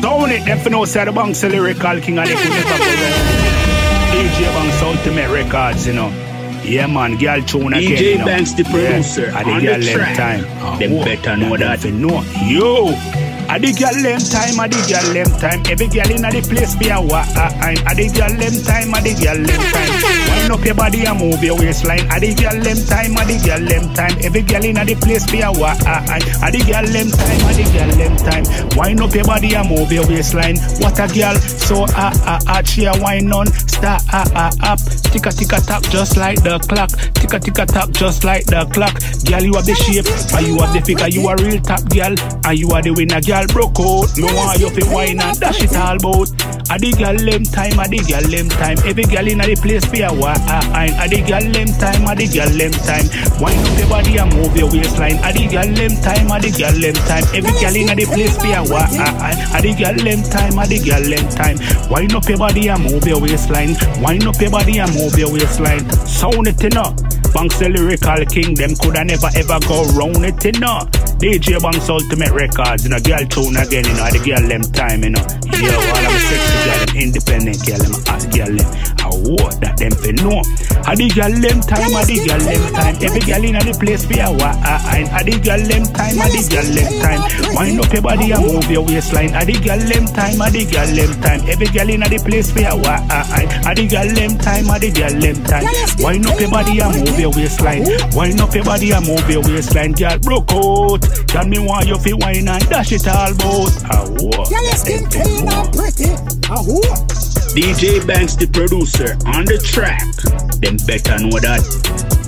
Down it, them for no say the Banks lyrical king and they could never go wrong. DJ Banks Ultimate Records, you know. Yeah man, girl tune again, DJ you know. Banks the producer, yeah. on the track. Them better know that. Yo! I the girl them time, I the girl them time. Every girl in the place be a wa. I the girl them time, I the girl them time. Wind up your body and move your waistline. I the girl them time, I the girl them time. Every girl in the place be a wa. I the girl them time, I the girl them time. Wind up your body and move your waistline. What a girl, so she a wine on. Start up, ticka ticka tap just like the clock. Ticka ticka tap just like the clock. Girl, you have the shape, and you have the figure. You a real top girl, and you are the winner. Girl broke out, me want you fi wine and dash it all bout. I the girl them time, I the girl them time. Every girl in the place be a wa. I the girl them time, I the girl them time. Wind up your body and move your waistline. I the girl them time, I the girl them time. Every girl in the place be a wa. I the girl them time, I the girl them time. Wind up your body and move your waistline. Wind up your body and move your waistline. Sound it enough. Banks the lyrical king, them coulda never ever go round it enough. DJ Banks Ultimate Records, you know, girl tune again, you know, the girl them time, you know. Yo, all of the sexy girl, them independent girl, them hot girl, them. I want that them for know. I the girl them time, I the girl them time. Every girl in the place be a wa. I the girl them time, I the girl them time. Wind up your body and move your waistline. I the girl them time, I the girl them time. Every girl in the place be a wa. I the girl them time, I the girl them time. Wind up your body and move your waistline. Wind up your body and move your waistline. Girl broke out. Tell me why you feel wine and dash it all bout. Your skin clean and pretty. DJ Banks the producer on the track. Them better know that.